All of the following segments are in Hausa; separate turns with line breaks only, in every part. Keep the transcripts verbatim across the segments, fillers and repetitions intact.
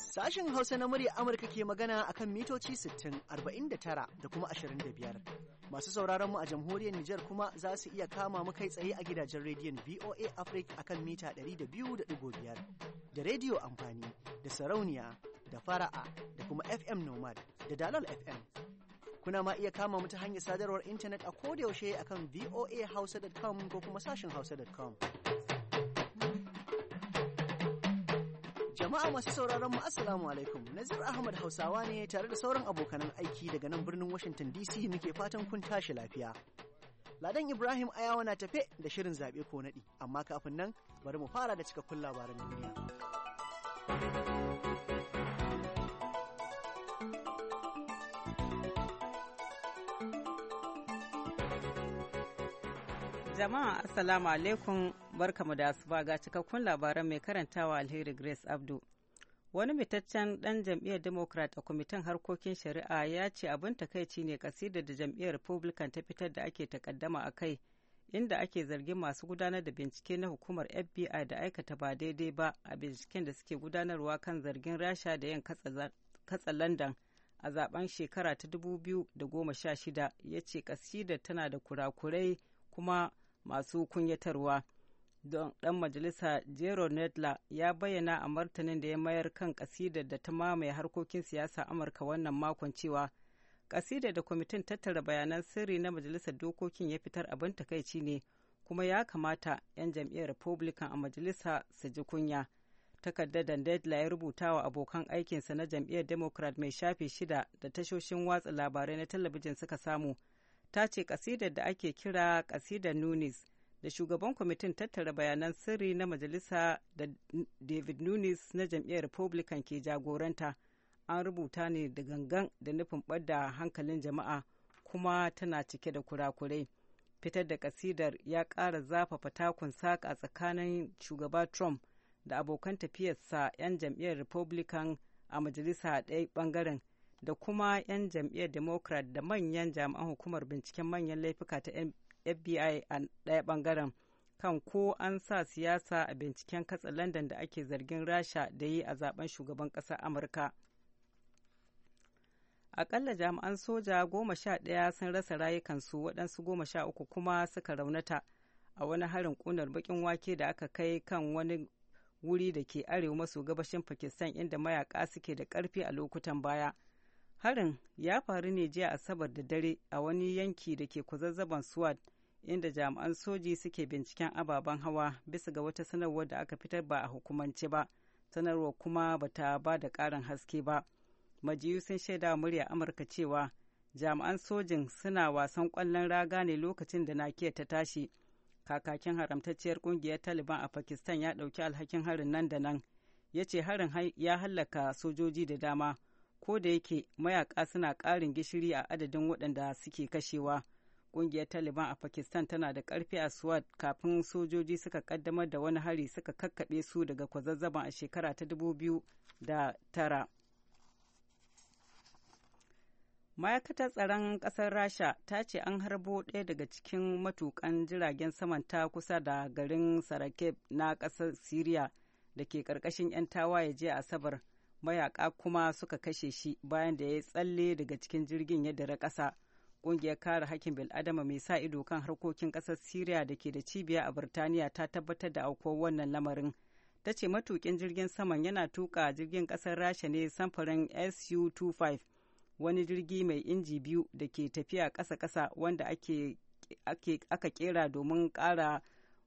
Sashen Hausa na murya Amurka ke magana akan mitoci sittin, arba'in da tara da kuma ashirin da biyar. Masu sauraron mu a jamhuriyar Nijar kuma za su iya kama mu kai tsaye a gidajen rediyon V O A Africa akan mita ɗari da biyu da ɗigo biyar, da rediyo amfani, da sarauniya, da fara'a, da kuma F M Nomad, da Dalal F M. Kuna ma iya kama mu ta hanyar sadarwar intanet a kodayaushe akan v o a hausa dot com ko kuma sashen hausa dot com. Jama'a masu sauraron mu assalamu alaikum. Nazir Ahmad Hausawa ne tare da sauran abokanan aiki daga nan birnin Washington D C muke fatan kun tashi lafiya. Ladan Ibrahim Ayawa na tafe da shirin zaɓe ko naɗi, amma kafin nan bari mu fara da cikakkun labaran duniya.
Jama'a assalamu alaikum, barkamu da asuba ga cikakkun labaran mai karantawa Alheri Grace Abdu. Wani mitaccen ɗan jam'iyyar Democrat a kwamitin harkokin shari'a ya ce abin takaici ne kasidar da jam'iyyar Republican ta fitar da ake takaddama a kai, inda ake zargin masu gudanar da bincike na hukumar F B I da aikata ba daidai ba a binciken da suke gudanarwa kan zargin Rasha da yin katsa London a zaben shekara ta dubu biyu da goma sha shida, ya ce kasidar tana da kurakurai kuma masu kunyatarwa. Don ɗan majalisa Jerome Nadler ya bayyana a martanin da ya mayar kan kasidar da ta mamaye harkokin siyasa Amurka wannan makon cewa kasidar da kwamitin tattara bayanan sirri na majalisar dokokin ya fitar abin takaici ne, kuma ya kamata 'yan jam'iyyar Republican a majalisa su ji kunya. Takardar da Nadler ya rubuta wa abokan aikinsa na jam'iyyar Democrat mai shafe shida da tashoshin watsa labarai na talabijin suka samu ta ce kasidar da ake kira kasidar Nunes da shugaban kwamitin tattara bayanan sirri na majalisa da David Nunes na jam'iyyar Republican ke jagoranta an rubuta ne da gangan da nufin ɓadda hankalin jama'a, kuma tana cike da kurakurai. Fitar da kasidar ya ƙara zafafa takun saƙa tsakanin shugaba Trump da abokan tafiyarsa 'yan jam'iyyar Republican a majalisa a ɗaya ɓangaren da kuma 'yan jam'iyyar Democrat da manyan jami'an hukumar binciken manyan laifuka ta F B I a ɗaya ɓangaren kan ko an sa siyasa a binciken katsa London da ake zargin Rasha da yi a zaben shugaban ƙasar Amurka. Aƙalla jami'an soja goma sha ɗaya sun rasa rayukansu, waɗansu goma sha uku kuma suka raunata a wani harin ƙunar baƙin wake da aka kai kan wani wuri da ke arewa maso gabashin Pakistan inda mayaka suke da ƙarfi a lokutan baya. Harin ya faru ne jiya Asabar da dare a wani yanki da ke kwazazzaban Swat, inda jami'an soji suke binciken ababen hawa bisa ga wata sanarwar da aka fitar ba a hukumance ba. Sanarwar kuma bata ba da ƙarin haske ba. Majiyu sun shaida murya Amurka cewa jami'an sojin suna wasan ƙwallon raga ne lokacin da nakiyar ta tashi. Kakakin haramtacciyar ƙungiyar Taliban a Pakistan ya ɗauki alhakin harin nan da nan. Ya ce harin ya hallaka sojoji da dama, ko da yake mayaka suna ƙarin gishiri a adadin waɗanda suke kashewa. Ƙungiyar Taliban a Pakistan tana da ƙarfi a Swat kafin sojoji suka ƙaddamar da wani hari suka kakkaɓe su daga kwazazzaban a shekara ta dubu biyu da tara. Ma'aikatar tsaron ƙasar Rasha ta ce an harbo ɗaya daga cikin matuƙan jiragen saman ta kusa da garin Sarakeb na ƙasar Siriya da ke ƙarƙashin 'yan tawaye jiya Asabar. Mayaka kuma suka kashe shi bayan da ya tsalle daga cikin jirgin ya dira ƙasa. Ƙungiyar kare hakkin bil'adama mai sa ido kan harkokin ƙasar Siriya da ke da cibiya a Birtaniya ta tabbatar da aukuwar wannan lamarin. Ta ce matuƙin jirgin saman yana tuƙa jirgin ƙasar Rasha ne samfurin S U twenty five, wani jirgi mai inji biyu da ke tafiya ƙasa-ƙasa wanda ake, ake, aka ƙera domin ƙara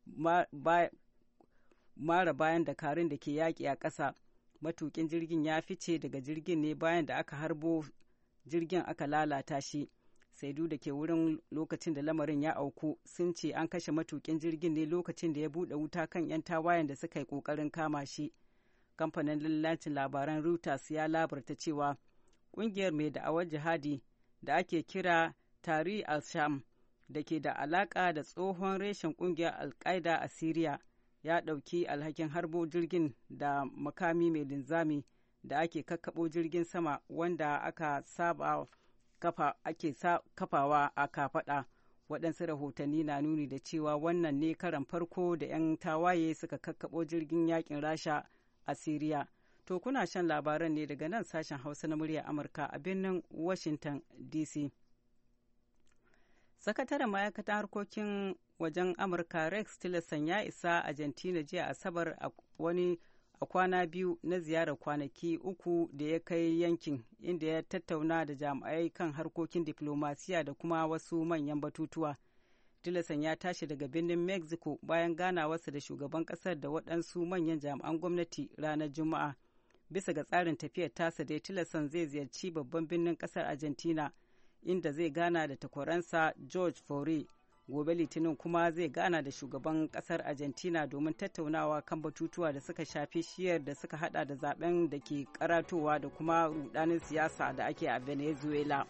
mara bayan dakarun da ke yaƙi a ƙasa. Matukin jirgin ya fice daga jirgin ne bayan da aka harbo jirgin aka lalata shi. Saidu da ke wurin lokacin da lamarin ya auku sun ce an kashe matukin jirgin ne lokacin da ya buɗe wuta kan 'yan tawayen da suka yi ƙoƙarin kama shi. Kamfanin lallacin labaran Reuters ya labarta cewa ƙungiyar mai da'awar jihadi da ake kira Tari al-Sham da ke da alaƙa da tsohon reshen ƙungiyar Al-Qaeda a Siriya ya ɗauki alhakin harbo jirgin da makami mai linzami da ake kakkaɓo jirgin sama wanda aka saba kafa ake kafawa a kafaɗa. Waɗansu rahotanni na nuni da cewa wannan ne karan farko da 'yan tawaye suka kakkaɓo jirgin yakin Rasha a Siriya. To kuna shan labaran ne daga nan sashen Hausa na murya Amurka a birnin Washington D C. Sakataren ma'aikatan harkokin wajen Amurka Rex Tillerson ya isa Argentina jiya Asabar a wani a kwana biyu na ziyarar kwanaki uku da ya kai yankin, inda ya tattauna da jami'ai kan harkokin diflomasiya da kuma wasu manyan batutuwa. Tillerson ya tashi daga birnin Mexico bayan ganawarsa da shugaban kasar da waɗansu manyan jami'an gwamnati ranar Juma'a. Bisa ga tsarin tafiyar tasa dai Tillerson zai ziyarci babban birnin kasar Argentina, inda zai gana da takwaransa George Faure. Gobe Litinin kuma zai gana da shugaban kasar Argentina domin tattaunawa kan batutuwa da suka shafi shiyar da suka hada da zaben da ke karatowa da kuma rudanin siyasa da ake a Venezuela.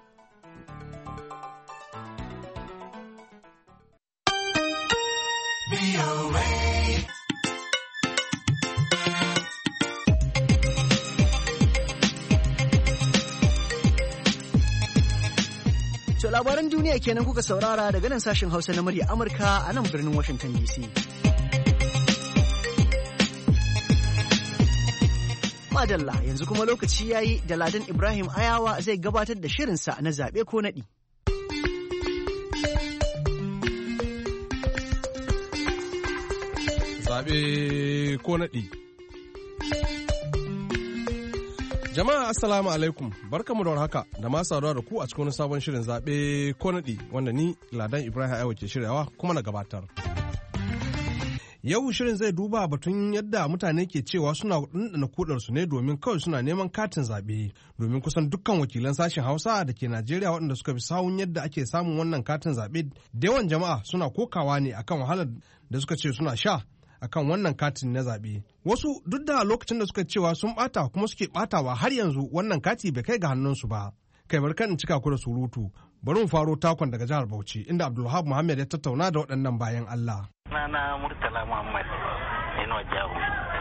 To labaran duniya kenan kuka saurara daga nan sashen Hausa na murya Amurka a nan birnin Washington D C. Madalla yanzu kuma lokaci yayi da Ladan Ibrahim Ayawa zai gabatar da shirinsa na zaɓe ko naɗi.
Zaɓe ko naɗi. Jama'a assalamu alaikum, barkamu da warhaka da ma saduwa da ku a cikin wani sabon shirin zaɓe ko naɗi wanda ni Ladan Ibrahim Aiwa ke shiryawa kuma na gabatar. Yau shirin zai duba batun yadda mutane ke cewa suna ɗanɗana kudarsu ne domin kawai suna neman katin zaɓe, domin kusan dukkan wakilan sashen Hausa da ke Najeriya waɗanda suka fi sawun yadda ake samun wannan katin zaɓe, da yawan jama'a suna kokawa ne akan wahalar da suka ce suna sha akan wannan katin na zaɓe. Wasu duk da lokacin da suka cewa sun ɓata kuma suke ɓatawa har yanzu wannan kati bai kai ga hannunsu ba. Kai bar kan cika ku da surutu. Bari mu faro takon daga jihar Bauchi inda Abdulwahab Muhammad ya tattauna da waɗannan bayan Allah.
Sunana Murtala Muhammad Inuwa Jawo,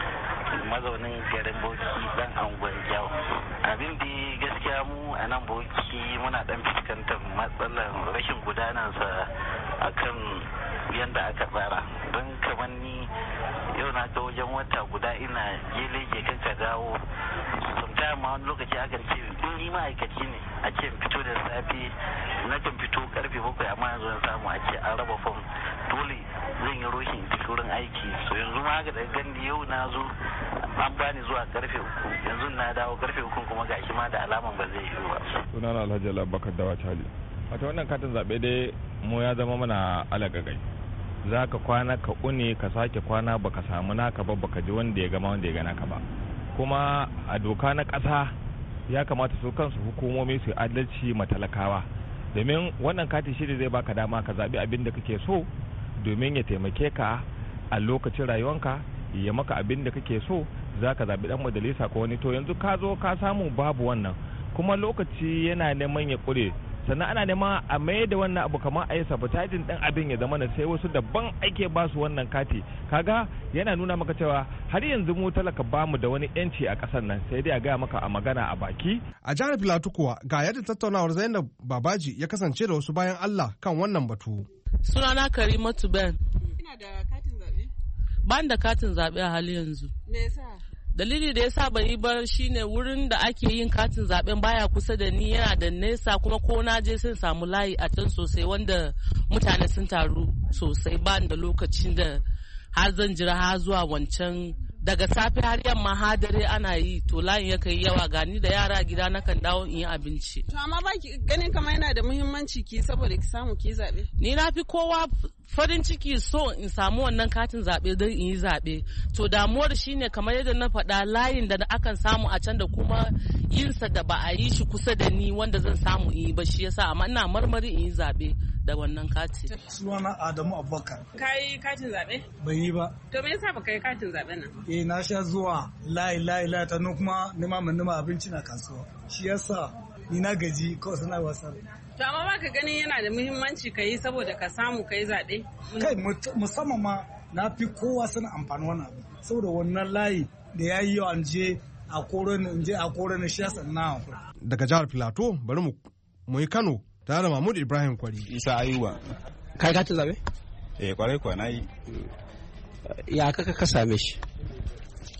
mazaunin garin Bauchi dan angon Jawo. Abin da gaskiya mu a nan Bauchi muna dan fuskantar matsalar rashin gudanarsa akan yadda aka tsara. Don kamar ni yau na ga wajen wata guda ina jeleje kanka dawo. Sometimes ma wani lokaci akan ce in ni ma'aikaci ne a ce fito da safe na kan fito karfe bakwai amma yanzu na samu a ce an raba fom dole zan yi roshin tafi wurin aiki. So yanzu ma haka daga gandi yau na zo an bani zuwa karfe uku yanzu na dawo karfe uku kuma gashi ma da alaman ba zai yi ba.
Sunana Alhaji Abubakar Dawa Chali. Wata wannan katin zaɓe dai mu ya zama mana alagagai. Za ka kwana ka une ka sake kwana baka samu naka ba baka ji wanda ya gama wanda ya gana ka ba. Kuma a doka na ƙasa ya kamata su kansu hukumomi su adalci matalakawa. Domin wannan katin shi zai baka dama ka zaɓi abin da kake so domin ya taimake ka a lokacin rayuwanka, ya maka abin da kake so, za ka zaɓi ɗan majalisa ko wani. To yanzu ka zo ka samu babu wannan, kuma lokaci yana neman ya ƙure, sannan ana neman a mai da wannan abu kamar a yi sabotajin ɗan abin ya zama na sai wasu daban ake ba su wannan kati. Kaga yana nuna maka cewa har yanzu mu talaka ba mu da wani yanci a ƙasar nan, sai dai a gaya maka a magana a baki.
A jihar Filato kuwa ga yadda tattaunawar Zainab Babaji ya kasance da wasu bayan Allah kan wannan batu.
Sunana Karimatu Ben.
Ina da katin zaɓe?
Ban da katin zaɓe a hali yanzu.
Me yasa?
Dalili da yasa ban yi ba shine wurin da ake yin katin zaɓen baya kusa da ni, yana da nesa, kuma ko na je sun samu layi a can sosai wanda mutane sun taru sosai. Ba da lokacin da har zan jira har zuwa wancan daga safe har yamma har dare ana yi, to layin ya kai yawa, gani da yara gida na kan dawo in yi abinci.
To amma ba ki ganin kamar yana da muhimmanci ki saboda ki samu ki zaɓe? Ni
na fi kowa farin ciki so in samu wannan katin zaɓe don in yi zaɓe. To damuwar shine kamar yadda na faɗa, layin da akan samu a can da kuma yinsa da ba a yi shi kusa da ni wanda zan samu in yi ba, shi yasa amma ina marmari in yi zaɓe da wannan kati.
Sunana Adamu Abubakar.
Ka yi katin zaɓe?
Ban yi ba.
To me yasa baka yi katin zaɓe nan?
Eh na sha zuwa layi layi layi ta nan kuma nema min nema abinci na kasuwa. Shi yasa ni na gaji kawai suna wasa.
To amma ba ka ganin yana da muhimmanci ka yi saboda ka samu ka yi zaɓe?
Kai musamman ma na fi kowa suna amfani wannan abu. Saboda wannan layi da ya yi yawan je a koren in je a koren shi yasa na hankali.
Daga jihar Filato bari mu yi Kano tare da Mahmud Ibrahim Kwari.
Isa Ayuba.
Kai ka ta zabe?
Eh kwarai kwa na yi.
Ya kaka ka same shi?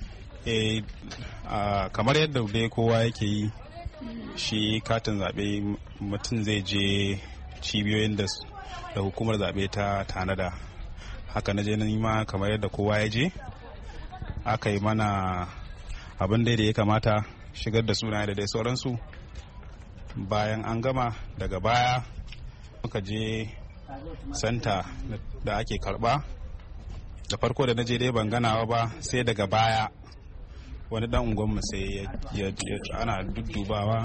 eh kamar yadda dai kowa yake yi shi katin zaɓe mutum zai je cibiyoyin da da hukumar zaɓe ta tanada. Haka na je na ma kamar yadda kowa ya je aka yi mana abin da ya kamata, shigar da sunaye da dai sauransu. Bayan an gama daga baya muka je santa da ake karba. Da farko da na je dai ban ganawa ba, sai daga baya wani dan unguwanmu sai ya ana duddubawa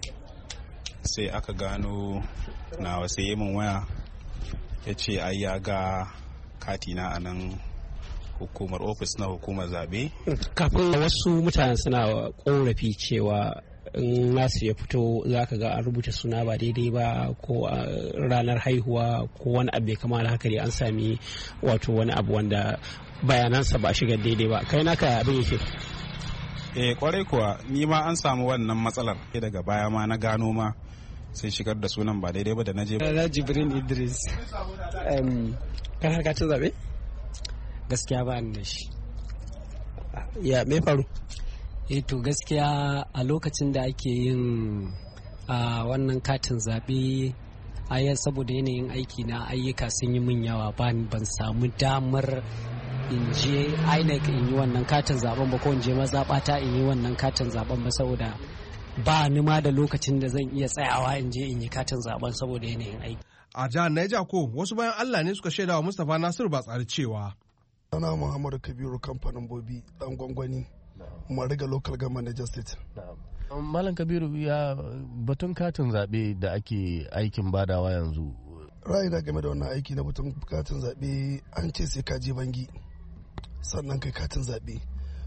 sai aka gano na wasu yi min waya ya ce ai ya ga katina a nan hukumar ofis na hukumar zabe.
Kafin wasu mutane suna korafi cewa in nasu ya fito za ka ga an rubuta suna ba daidai ba, ko ranar haihuwa ko wani abu bai kama da haka dai an sami wato wani abu wanda bayanansa ba shiga daidai ba. Kai naka abin yake?
Eh kwarai kuwa ni ma an samu wannan matsalar, daga baya ma na gano ma sai shigar da sunan ba daidai ba da naje.
Na Jibrin Idris. Um kan harka ta zabe? Gaskiya ba ni da shi. Ya me faru? Eh to gaskiya a lokacin da ake yin a wannan katin zabe a yau saboda yanayin aiki na ayyuka sun yi min yawa, ban samu damar in je I N E C in yi wannan katin zaben ba, ko in je mazaɓata in yi wannan katin zaben ba, saboda ba ni ma da lokacin da zan iya tsayawa in je in yi katin zaben saboda yanayin aiki.
A jihar Niger ko wasu bayan Allah ne suka shaidawa Mustapha Nasiru ba tsari cewa.
Ana Muhammadu Kabiru kamfanin Bobi dan gwangwani Mariga local government Niger state.
Malam Kabiru, ya batun katin zaɓe da ake aikin badawa yanzu.
Ra'ayina game da wannan aiki na batun katin zaɓe, an ce sai ka je bangi sannan kai katin zaɓe.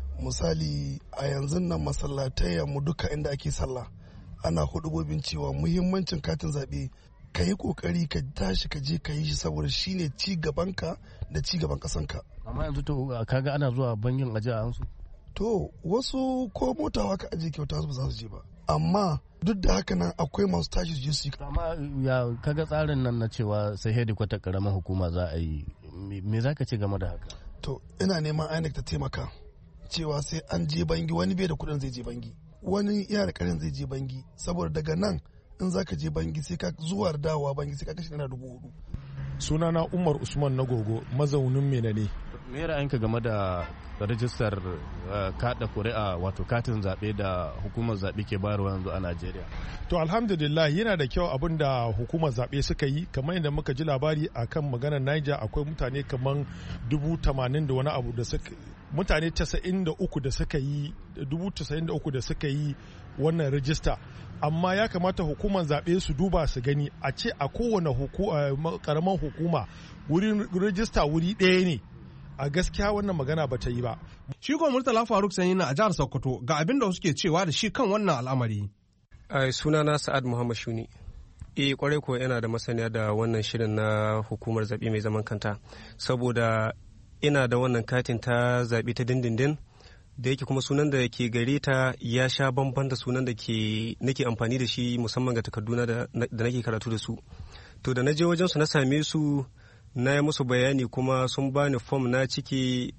Misali a yanzu nan masallatai mu duka inda ake sallah ana hudubobin cewa muhimmancin katin zaɓe, ka yi kokari ka tashi ka je ka yi shi saboda shine ci gabanka da ci gaban kasanka.
Amma yanzu to kaga ana zuwa bangin aje a hansu.
To wasu ko motawa ka aje kyauta ba za su je ba, amma duk da haka nan akwai masu tashi su je su yi.
Amma ya kaga tsarin nan na cewa sai hedikwata karamar hukuma za a yi, me za ka ce game da haka?
To ina neman I N E C ta taimaka cewa sai an je bangi, wani bai da kuɗin zai je bangi, wani yana da ƙarin zai je bangi, saboda daga nan in za ka je bangi sai ka zuwa da dawowa bangi sai ka kashe naira dubu hudu.
Sunana Umar Usman na Gogo, mazaunin Mena ne.
Me ra'ayinka game da rajistar kada kuri'a wato katin zaɓe da hukumar zaɓe ke bayarwa yanzu a Najeriya?
To alhamdulillah yana da kyau abin da hukumar zaɓe suka yi, kamar yadda muka ji labari akan maganar Niger akwai mutane kamar dubu tamanin da wani abu da suka mutane tasa'in da uku da suka yi dubu tasa'in da uku da suka yi wannan rajista, amma ya kamata hukumar zaɓe su duba su gani a ce a kowane karamar hukuma wurin rajista wuri ɗaya ne. A gaskiya wannan magana ba ta yi ba.
Shi ko Murtala Faruk Sanyi na a jihar Sokoto ga abin da suke cewa da shi kan wannan al'amari.
Sunana Sa'ad Muhammad Shuni. Eh kwarai ko yana da masaniya da wannan shirin na hukumar zaɓe mai zaman kanta, saboda ina da wannan katin ta zaɓe ta dindindin da yake kuma sunan da ke gare ta ya sha bamban da sunan da ke nake amfani da shi musamman ga takarduna da nake karatu da su. To da na je wajen su na same su na yi musu bayani kuma sun bani fom na ciki,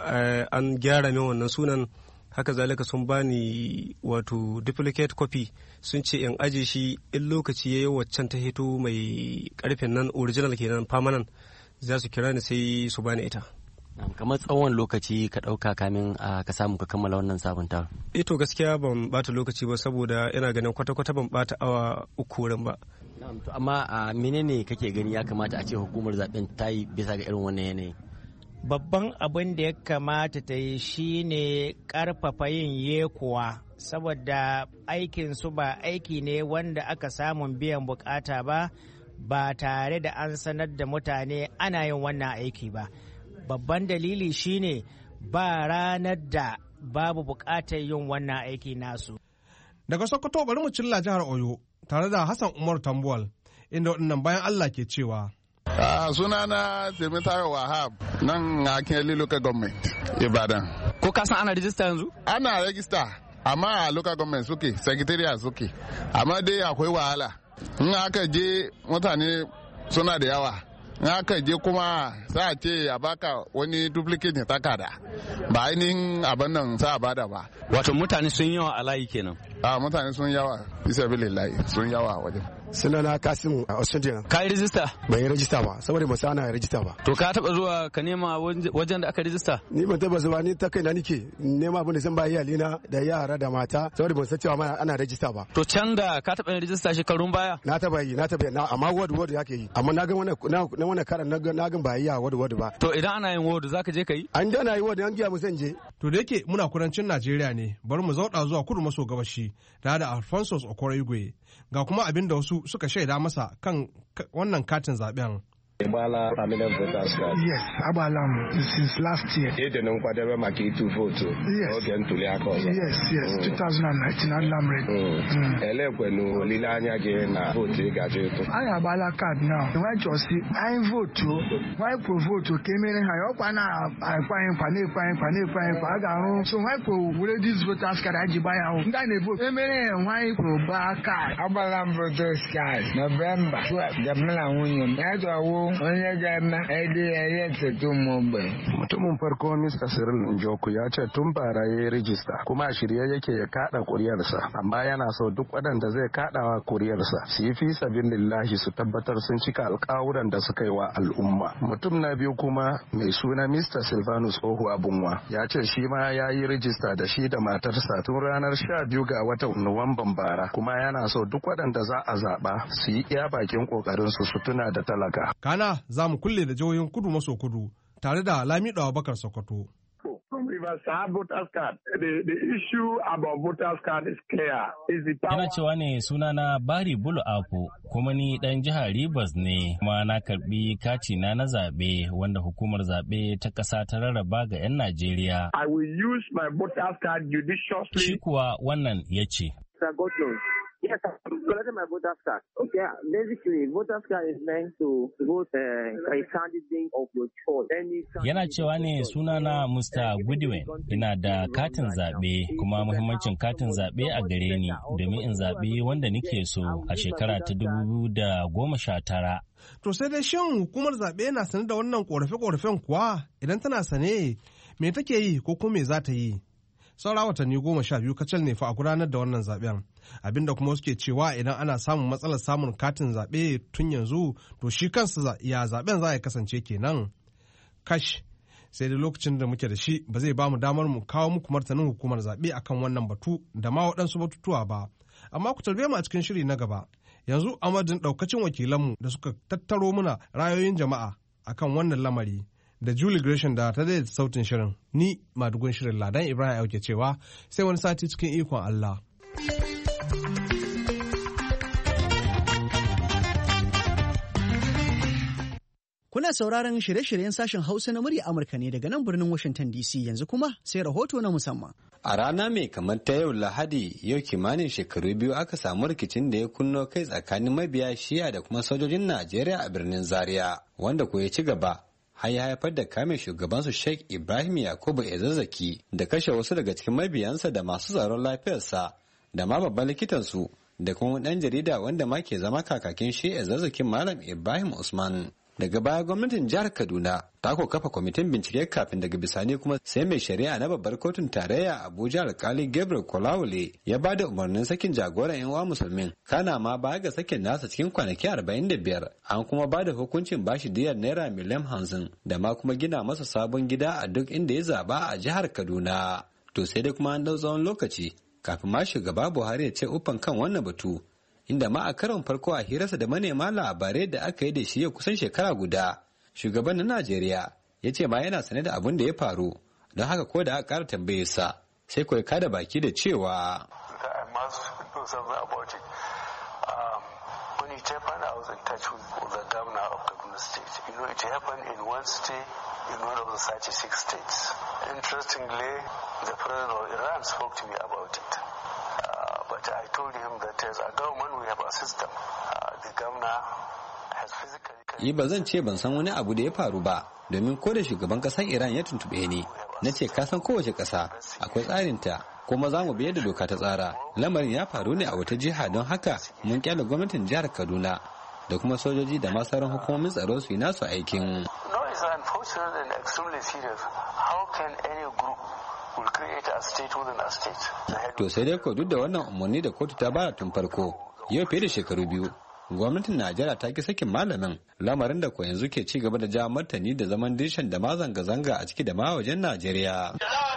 an gyara min wannan sunan, haka zalika sun bani wato duplicate copy sun ce in aje shi in lokaci ya yi waccan ta hito mai karfin nan original kenan permanent za su kira ni sai su bani ita.
Kamar tsawon lokaci ka ɗauka kamin ka samu ka kammala wannan sabunta?
Eh to gaskiya ban bata lokaci ba, saboda ina ganin kwata-kwata ban bata awa uku wurin ba.
Amma a menene kake gani ya kamata a ce hukumar zaben ta yi bisa ga irin wannan yanayi?
Babban abin da ya kamata ta yi shine karfafa yin yekuwa, saboda aikin su ba aiki ne wanda aka samun biyan bukata ba ba tare da an sanar da mutane ana yin wannan aiki ba. Babban dalili shine ba ranar da babu bukatar yin wannan aiki nasu.
Daga Sokoto bari mu cilla jihar Oyo tare da Hassan Umar Tambuwal, inda waɗannan bayan Allah ke cewa.
Uh, sunana Temitayo Wahab nan a Kinley local government Ibadan.
Ko ka san ana rijista yanzu?
Ana rajista, amma a local government suke, secretariat suke, amma dai akwai wahala. In aka je mutane suna da yawa, in aka je kuma za a ce a baka wani duplicate ne takarda ba ainihin abin nan sa a bada ba.
Wato mutane sun yawa a layi kenan.
A mutane sun yawa bisa billahi sun yawa a wajen.
Sunana Kasim a Australia.
Ka yi rijista?
Ban yi rijista ba saboda ba sana rijista ba.
To ka taba zuwa ka nema wajen da aka rijista?
Ni ban taba zuwa ni ta kai na nike nema abin da zan ba iyalina da yara da mata saboda ban san cewa ma ana rijista ba.
To can da ka taba yin rijista shekarun baya?
Na taba yi na taba na amma ward ward yake yi amma na ga wannan na wannan karan na ga na ga ba yi a ward ward ba.
To idan ana yin ward zaka je ka yi?
An da na yi ward an giya mu zan je.
To da yake muna kudancin Najeriya ne bari mu zauɗa zuwa kudu maso gabashi da da Alphonsus Okoroigwe ga kuma abin da wasu suka shaida masa kan wannan katin zaben.
Ibala permanent voters card.
Yes, Abalam since last year.
Ede non kwadebe maka itu vote.
Yes.
Oge ntuli aka ọzọ.
Yes, yes, twenty nineteen Alam Red.
Elekwenu olileanya gị na vote ị gaje ịtụ.
Anyị agbala card now. Nwa chọsi anyị vote o. Nwa pro vote o ka emere ha ya ọkwa na akpanye nkwa na-ekwe anyị nkwa na-ekwe anyị nkwa a ga-arụ. So nwa pro were this voters card anyị ji gba ya ahụ. Ndị a na-evote emere ya nwa anyị pro gba card.
Agbala voters card November twelve. Jamila nwunye m. Ya jọwụ onye ga-eme ede ya echetu ụmụ
mutumin farko Mister Cyril Njoku ya ce tun bara ya yi rijista kuma a shirye yake ya kada kuriyarsa amma yana so duk waɗanda zai kadawa kuriyarsa su yi fi sabilillahi su tabbatar sun cika alƙawuran da suka yi wa al'umma. Mutum na biyu kuma mai suna Mister Silvanus Ohu Abunwa ya ce shi ma ya yi rijista da shi da matarsa tun ranar sha biyu ga watan Nuwamban bara kuma yana so duk waɗanda za a zaɓa su yi iya bakin ƙoƙarinsu su tuna da talaka.
Kana za mu kulle da jihohin kudu maso kudu tare da Lamido Abubakar Sokoto.
Yana cewa ne sunana Bari Bulu Ako kuma ni dan jihar Rivers ne kuma na karbi kati na na zabe wanda hukumar zabe ta kasa ta rarraba ga 'yan Najeriya.
I will use my voters card judiciously.
Shi kuwa wannan ya ce.
Yes, I'm collecting my voter's card. Okay, basically, voter's card is meant to vote uh, a candidate of your choice.
Yana cewa ne sunana Mister Goodwin, ina da katin zaɓe kuma muhimmancin katin zaɓe a gare ni domin in zaɓi wanda nake so a shekara ta dubu da goma sha tara.
To sai dai shin hukumar zaɓe na sane da wannan ƙorafe-ƙorafen kuwa idan tana sane me take yi ko kuma me za ta yi? Saura watanni goma sha biyu kacal ne fa a gudanar da wannan zaben abinda kuma suke cewa idan ana samun matsalar samun katin zaɓe tun yanzu to shi kansa ya zaben za ya kasance kenan kash sai da lokacin da muke da shi ba zai ba mu damar mu kawo muku martanin hukumar zaɓe akan wannan batu da ma waɗansu batutuwa ba amma ku tarbe mu a cikin shiri na gaba yanzu amadin ɗaukacin wakilanmu da suka tattaro muna rayoyin jama'a akan wannan lamari da Julie Gresham da ta daidaita sautin shirin ni madugun shirin Ladan Ibrahim Auke cewa sai wani sati cikin ikon Allah.
Kuna sauraron shirye-shiryen sashen Hausa na murya Amurka ne daga nan birnin Washington D C yanzu kuma sai rahoto na musamman.
A rana mai kamar ta yau Lahadi yau kimanin shekaru biyu aka samu rikicin da ya kunno kai tsakanin mabiya Shi'a da kuma sojojin Najeriya a birnin Zaria wanda ko ya ci gaba. Har ya haifar da kame shugabansu Sheikh Ibrahim Yakubu Ezazzaki da kashe wasu daga cikin mabiyansa da masu tsaron lafiyarsa da ma babban likitansu da kuma ɗan jarida wanda ma ke zama kakakin shi Ezazzakin Malam Ibrahim Usman. Daga baya gwamnatin jihar Kaduna ta ko kafa kwamitin bincike kafin daga bisani kuma sai mai shari'a na babbar kotun tarayya Abuja alkali Gabriel Kolawole ya ba da umarnin sakin jagoran yan uwa musulmin kana ma baya ga sakin nasa cikin kwanaki arba'in da biyar an kuma ba da hukuncin bashi diyar naira miliyan hamsin da ma kuma gina masa sabon gida a duk inda ya zaba a jihar Kaduna. To sai dai kuma an dau tsawon lokaci kafin ma shugaba Buhari ya ce uffan kan wannan batu. Inda ma a karon farko a hirarsa da manema labarai da aka yi da shi ya kusan shekara guda shugaban na Najeriya ya ce ma yana sane da abin da ya faru don haka ko da aka kara tambaye sa sai kawai kada baki da cewa
Interestingly, the president of Iran spoke to me about it. But I told him that as a government we have a system. Uh, the governor has physically...
Yi ba zan ce ban san wani abu da ya faru ba, domin ko da shugaban kasar Iran ya tuntube ni, na ce ka san kowace ƙasa akwai tsarinta, kuma za mu biyar da doka ta tsara. Lamarin ya faru ne a wata jiha don haka mun kyale gwamnatin jihar Kaduna da kuma sojoji da ma sauran hukumomin tsaro su yi nasu aikin. To sai dai ko duk da wannan umarni da kotu ta bada tun farko yau fiye da shekaru biyu gwamnatin Najeriya ta ki sakin malamin, lamarin da ko yanzu ke ci gaba da jawo martani da zaman dirshan da ma zanga-zanga a ciki da ma wajen Najeriya.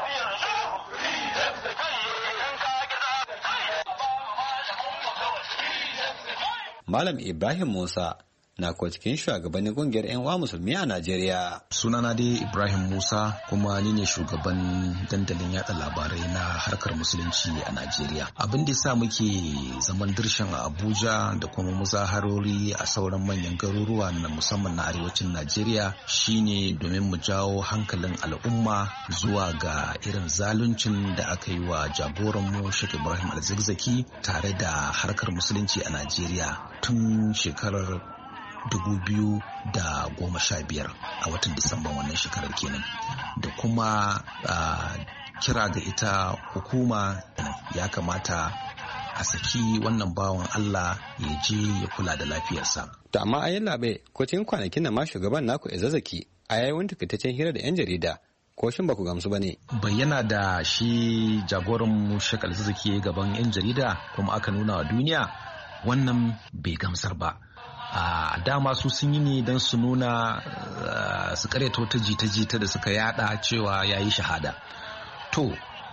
Malam Ibrahim Musa na kuwa cikin shugabannin kungiyar 'yan uwa musulmi a Najeriya.
Sunana dai Ibrahim Musa kuma ni ne shugaban dandalin yada labarai na harkar musulunci a Najeriya. Abin da sa muke zaman dirshan a Abuja da kuma muzaharori a sauran manyan garuruwa na musamman na arewacin Najeriya shine domin mu jawo hankalin al'umma zuwa ga irin zaluncin da aka yi wa jagoranmu Sheikh Ibrahim Al-Zakzaki tare da harkar musulunci a Najeriya tun shekarar dubu biyu da goma sha biyar a watan Disamban wannan shekarar kenan, da kuma kira ga ita hukuma ya kamata a saki wannan bawan Allah ya je ya kula da lafiyarsa.
To amma ayin labe ko cikin kwanakin nan ma shugaban naku Ezazaki a yayin takaitaccen hira da 'yan jarida ko shin baku gamsu bane?
Bayyana da shi jagoran mu Sheikh Al-Zakzaki gaban 'yan jarida kuma aka nuna wa duniya wannan bai gamsar ba. a dama su sun yi ne don su nuna su karyata wata jita-jita da suka yada cewa ya yi shahada. To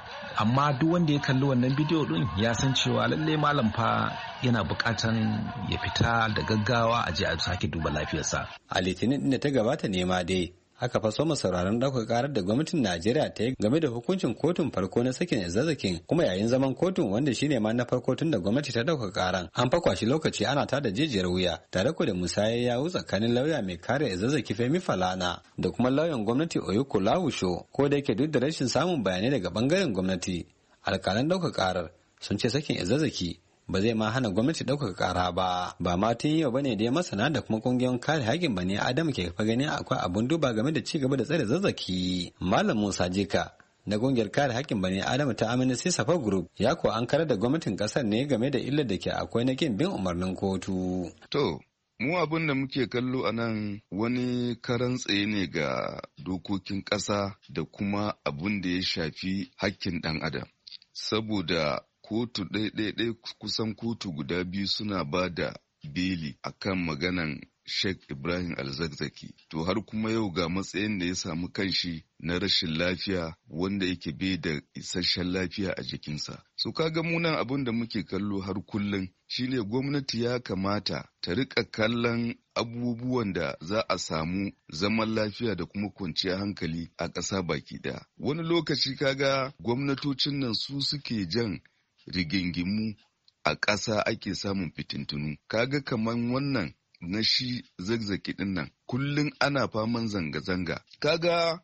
amma duk wanda ya kalli wannan bidiyo din ya san cewa lalle malam fa yana bukatan ya fita da gaggawa a je a sake duba lafiyarsa.
A litinin din da ta gabata ne ma dai aka faso mu sauraron ɗaukar karar da gwamnatin Najeriya ta yi game da hukuncin kotun farko na sakin Ezzazakin, kuma yayin zaman kotun wanda shine ma na farko tun da gwamnati ta ɗaukar karan an fa kwashi lokaci ana tada jijiyar wuya tare ko da musayar yawu tsakanin lauya mai kare Ezzazaki Femi Falana da kuma lauyan gwamnati Oyuko Lawusho, ko da yake duk da rashin samun bayanai daga bangaren gwamnati alkalan ɗaukar karar sun ce sakin Ezzazaki ba zai ma hana gwamnati ɗaukaka ƙara ba ba ma tun yau bane da masana da kuma kungiyoyin kare haƙƙin bani adam ke fa gani akwai abun duba game da ci gaba da tsare Zazzaki. Malam Musa Jika na kungiyar kare haƙƙin bani adam ta Amnesty Safa Group ya ko an karar da gwamnatin ƙasar ne game da illar da ke akwai na kin bin umarnin kotu.
To mu abin da muke kallo a nan wani karan tsaye ne ga dokokin ƙasa da kuma abin da ya shafi haƙƙin ɗan adam, saboda kotu ɗaiɗaiɗai kusan kotu guda biyu suna ba da beli akan maganan Sheikh Ibrahim Al-Zakzaki. To har kuma yau ga matsayin da ya samu kanshi na rashin lafiya wanda yake bai da isasshen lafiya a jikinsa. So kaga munan abin da muke kallo har kullum shine gwamnati ya kamata ta rika kallon abubuwan da za a samu zaman lafiya da kuma kwanciyar hankali a ƙasa baki ɗaya. Wani lokaci kaga gwamnatocin nan su suke jan rigingimu a ƙasa ake samun fitintunu. Kaga kaman wannan na shi Zakzaki din nan kullum ana faman zanga-zanga. Kaga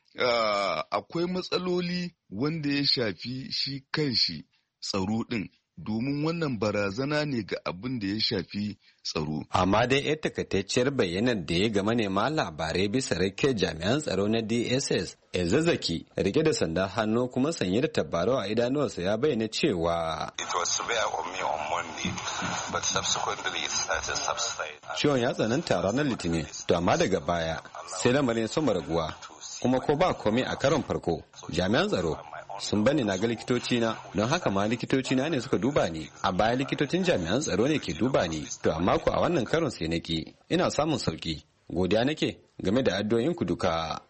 uh, akwai matsaloli wanda ya shafi shi kanshi tsaro din, domin wannan barazana ne ga abin da ya shafi tsaro.
Amma dai yar takaitacciyar bayyanar da ya ga manema labarai bisa rake jami'an tsaro na D S S Ezazaki rike da sanda hannu kuma sanye da tabarau a idanuwarsa ya bayyana cewa ciwon ya tsananta ranar Litinin, to amma daga baya sai lamarin ya soma raguwa, kuma ko ba komai a karon farko jami'an tsaro sun bani na ga likitoci na, don haka ma likitoci na ne suka duba ni, a baya likitocin jami'an tsaro ne ke duba ni, to amma ko a wannan karon sai nake ina samun sauki, godiya nake game da addu'o'in ku duka.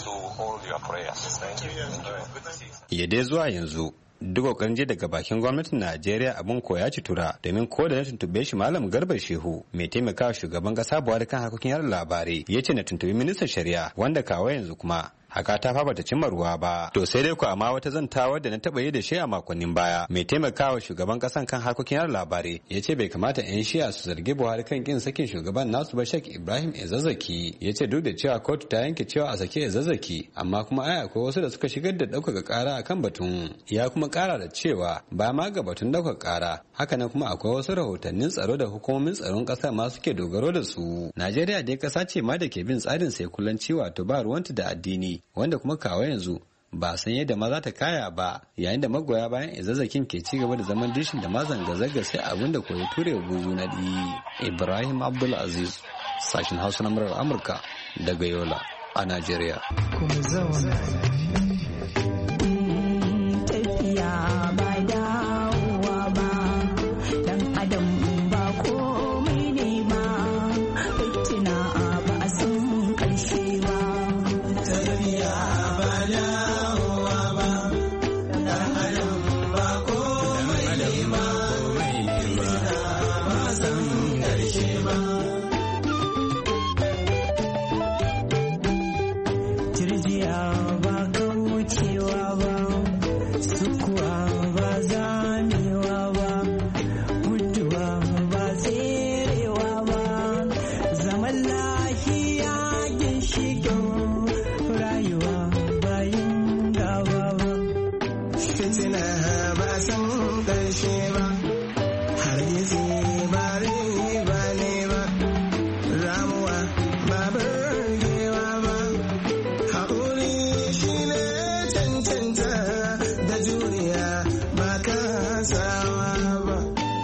Ya dai zuwa yanzu duk kokarin je daga bakin gwamnatin Najeriya abin koya ci tura, domin ko da na tuntube shi Malam Garba Shehu mai taimakawa shugaban kasa Buhari kan harkokin yada labarai ya ce na tuntubi ministan shari'a, wanda kawo yanzu kuma haka ta fa bata cimma ruwa ba. To sai dai ku amma wata zantawar da na taba yi da shi a makonnin baya mai taimakawa shugaban kasan kan harkokin yada labarai ya ce bai kamata yan shi'a su zargi Buhari kan kin sakin shugaban nasu ba Sheikh Ibrahim Ezazaki. Ya ce duk da cewa kotu ta yanke cewa a sake Ezazaki, amma kuma ai akwai wasu da suka shigar da ɗaukaka ƙara akan batun. Ya kuma ƙara da cewa ba ma ga batun ɗaukaka ƙara, hakanan kuma akwai wasu rahotannin tsaro da hukumomin tsaron ƙasar ma suke dogaro da su. Najeriya dai ƙasa ce ma da ke bin tsarin sekulanci, wato ba ruwanta da addini, wanda kuma kawo yanzu ba san yadda ma za ta kaya ba, yayin da magoya bayan Ezazzakin ke ci gaba da zaman dishin da ma zanga-zanga sai abin da koyi ture buzu na ɗi. Ibrahim Abdulaziz, sashen Hausa na murar Amurka daga Yola a Najeriya.
Kuma zauna tafiya ba dawowa ba, dan adam ba komai ne ba, fitina ba a san karshe ba. Tafiya ba dawowa ba, dan adam ba komai ne ba, fitina ba a san karshe ba. Turjiya ba kaucewa ba, sukuwa ba zamewa ba, mutuwa ba tserewa ba, zaman lafiya ginshiƙin rayuwa bayan gaba ba. Fitina ba san ƙarshe ba, har gizi ba riba ne ba, ramuwa ba burgewa ba. Haƙuri shi ne cancanta da juriya ba kasawa ba.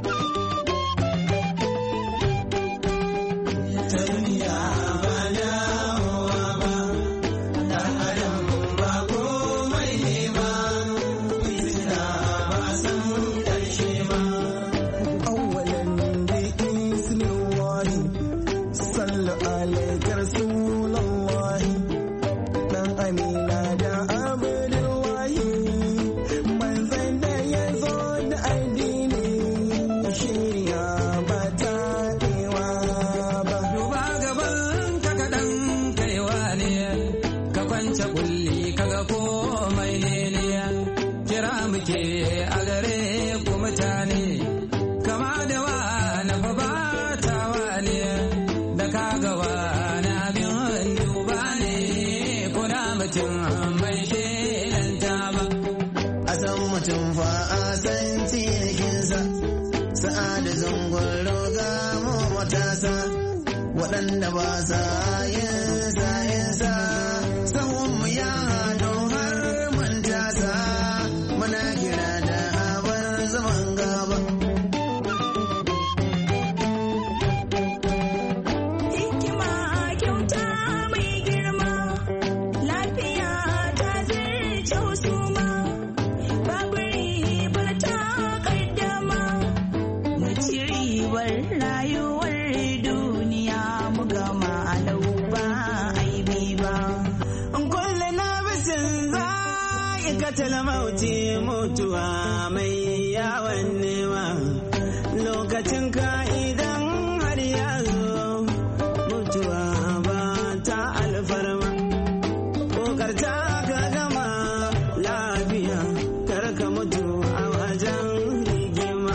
Tarbiya ba dawowa ba, ɗan adam ba komai ne ba, fitina ba san ƙarshe ba. Awwalan da ismillahi, sallu alaika rasulallahi. Dan Amina da Abdullahi, manzan da ya zo da addini, shirya ba ta ɗewa ba. Duba gaban ka kaɗan kaiwa ne, ka kwance kulli kaga komai ne ne, kira muke a gare ku mutane, kama da wa na fa ba ta wa ne, da kaga wa na bin duba ne, kuna mutum mai shelanta ba. A san mutum fa a san cinikinsa, sa'ada zungun roga mu matasa, waɗanda ba sa yin sa'insa, sahunmu ya haɗu har mun tasa, muna kira da abar zaman gaba. Hikima kyauta mai girma, lafiya ta zarce husuma, babu ribar ta kaddama, mu ci ribar rayuwar duniya mu gama lau ba aibi ba. Kulle na bisin za'ikatal mauti, mutuwa mai yawan nema, lokacin ka idan har ya zo, mutuwa ba ta alfarma, kokarta ka gama lafiya, kar ka mutu a wajen rigima.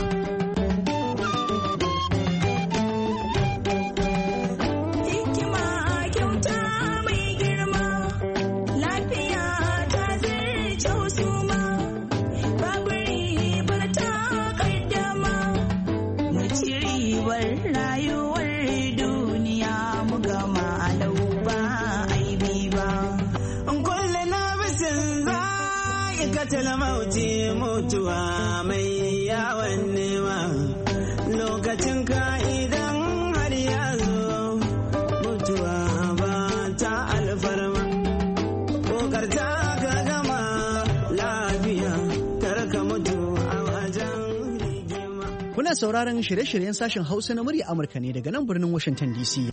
Hikima kyauta mai girma, lafiya ta zarce husuma, babu ribar ta kaddama, mu ci ribar rayuwar duniya mu gama lau ba aibi ba. Kulle na bisin za'ikatal mauti, mutuwa mai yawan nema, lokacin ka idan har ya zo, mutuwa ba ta alfarma, kokarta ka gama lafiya, kar ka mutu a wajen rigima.
Kuna sauraron shirye-shiryen sashen Hausa na murya Amurka ne daga nan birnin Washington D C.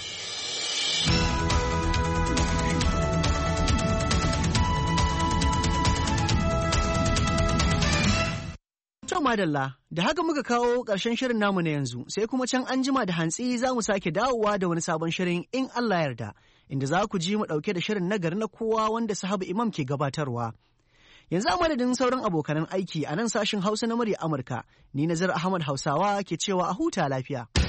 To madalla, da haka muka kawo ƙarshen shirin namu na yanzu, sai kuma can an jima da hantsi za mu sake dawowa da wani sabon shirin in Allah yarda, inda za ku ji mu ɗauke da shirin nagari na kowa wanda Sahabu Imam ke gabatarwa. Yanzu a madadin sauran abokanan aiki a nan sashin Hausa na murya Amurka, ni Nazar Ahmad Hausawa ke cewa a huta lafiya.